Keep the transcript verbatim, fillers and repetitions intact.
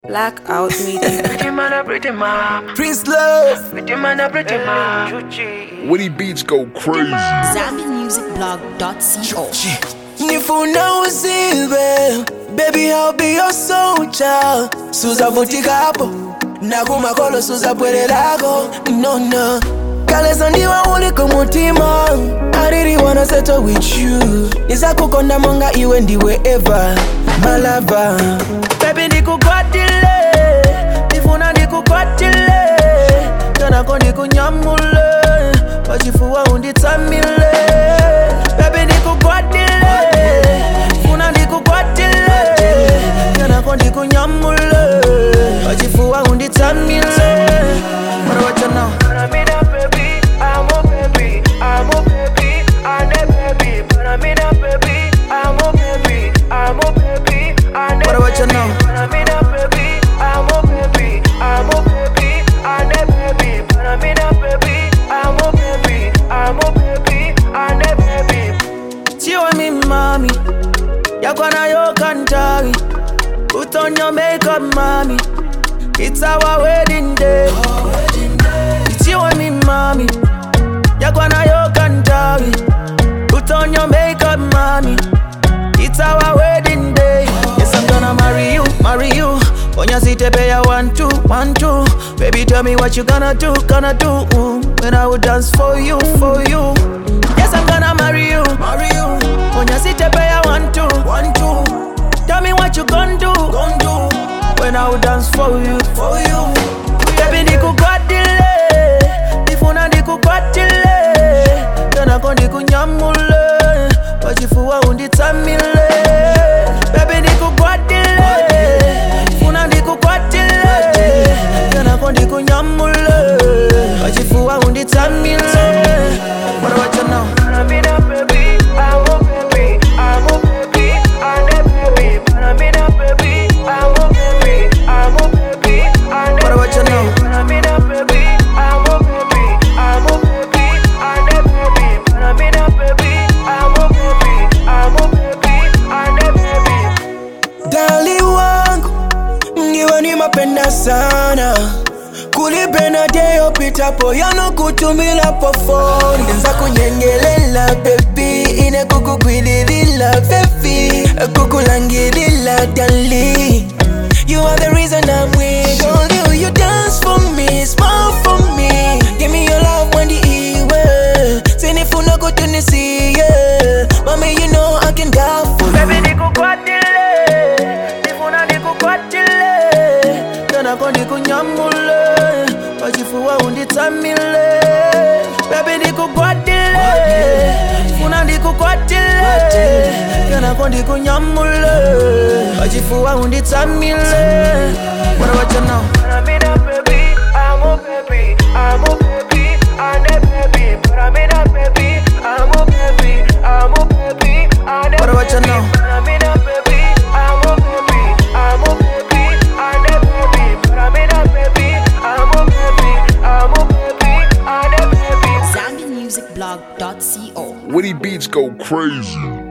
Blackout Media. Pretty man, a pretty man. Prince Love. Pretty man, a pretty man. Woody Beats go crazy. Zambian Music Blog dot co. Nifuna uzibe, baby I'll be your soldier. Suza vutika hapo, na kumakolo suza pwele lako. No no, kaleza ndiwa uliko mutima. I really wanna settle with you. Niza kukonda monga iwe ndiwe ever, my lover. Baby ndikukwatile, nifuna ndikukwatile. Kana kondi kunyamule, wachifuwa unditsamile. Baby ndikukwatile, nifuna ndikukwatile. Kana kondi kunyamule, wachifuwa unditsamile. What about you now? I'm a baby, I'm a baby, I'm a baby, but I'm in a baby, I'm a baby, I'm a baby, I'm a What about you now? I'm in a baby, I'm a baby, I'm a baby, I'm a baby, but I'm in a baby, I'm a baby, I'm a baby, I'm a baby. Tiwa mi mami, yakwana yo kantari. Put on your makeup, mommy. It's our wedding day. Tiwa mi mami, yakwana yo kantari. Put on your makeup, mommy. It's our wedding day. Yes, I'm gonna marry you, marry you. When you see the pay, I want to, want to. Baby, tell me what you gonna do, gonna do. When I will dance for you, for you. Yes, I'm gonna marry you, marry you. When you see the pay, I want to, want to. Tell me what you gonna do, gonna do. When I will dance for you, for you. Baby, ndikukwatile, nifuna ndikukwatile. Kana kondi kunyamule, wachifuwa unditsamile. Baby, ndikukwatile, nifuna ndikukwatile. Kana kondi kunyamule, wachifuwa unditsamile. What about you now? I'm in a baby, I'm a baby, I'm a baby, I'm a baby, but I'm in a baby, I'm a baby, I'm a baby, I'm a What about you now? I'm in a baby, I'm a baby, I'm a baby, I'm a baby, but I'm in a baby, I'm a baby, I'm a baby, I'm a baby. Dali wangu, ndiwe ni mapenda sana. Kulipenda deo pitapo, yano kutumila po phone. Nza kunyengelela baby, ine kukukwililila baby. Kukulangilila dali. You are the reason I'm with all you. You dance for me, smile for me. Give me your love when the ewe. Sinifuna kutunisi, yeah. Mommy, you know I can die for you. Baby, ndikukwatile, nifuna ndikukwatile. Kana kondi kunyamule, wachifuwa unditsamile. Baby ndikukwatile, funa ndikukwatile. Kana kondi kunyamule, wachifuwa unditsamile. What about you now? I'm in a baby, I'm a baby, I'm a baby, I'm a baby, but I'm in a baby, I'm a baby, I'm a baby, I'm a What about you baby, now? I'm in a baby, I'm a baby, I'm a baby, I'm a baby, but I'm in a baby, I'm a baby, I'm a baby, I'm a baby. Zambian Music Blog dot co. Woody Beats go crazy.